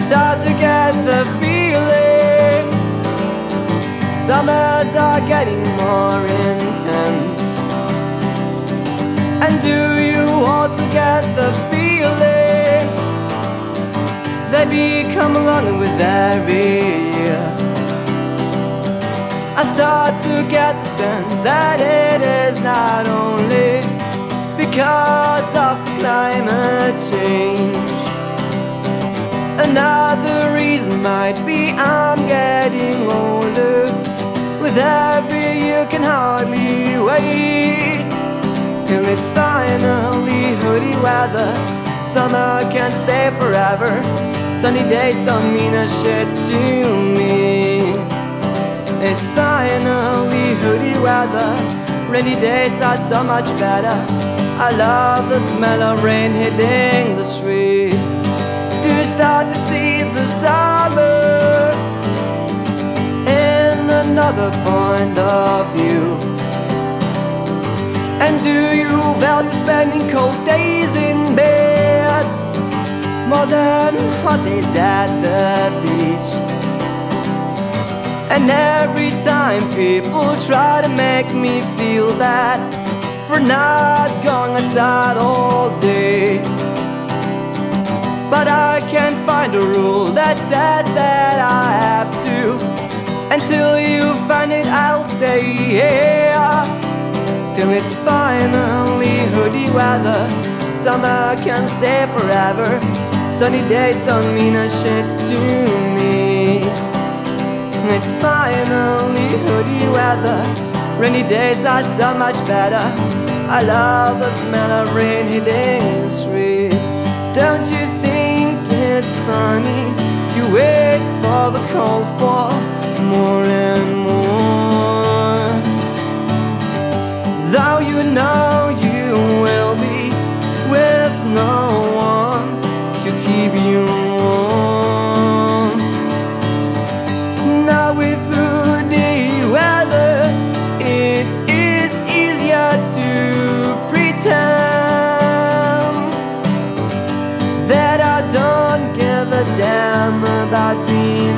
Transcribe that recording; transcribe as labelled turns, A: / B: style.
A: start to get the feeling summers are getting more intense. And do you also get the feeling they become longer with every year? I start to get the sense that it is not only because of climate change. Another reason might be I'm getting older. With every year can hardly wait till it's finally hoodie weather. Summer can't stay forever. Sunny days don't mean a shit to me. It's finally hoodie weather. Rainy days are so much better. I love the smell of rain hitting the street. Do you start to see the summer in another point of view? And do you value spending cold days in bed more than hot days at the beach? And every time people try to make me feel bad for not going outside all day, but I can't find a rule that says that I have to. Until you find it, I'll stay here till it's finally hoodie weather. Summer can't stay forever. Sunny days don't mean a shit to me. It's finally hoodie weather. Rainy days are so much better. I love the smell of rain hitting the street. Don't you think it's funny? You wait for the cold fall more and more, though you know you will be with no one to keep you warm. Now with hoodie weather, it is easier to pretend that I don't give a damn about being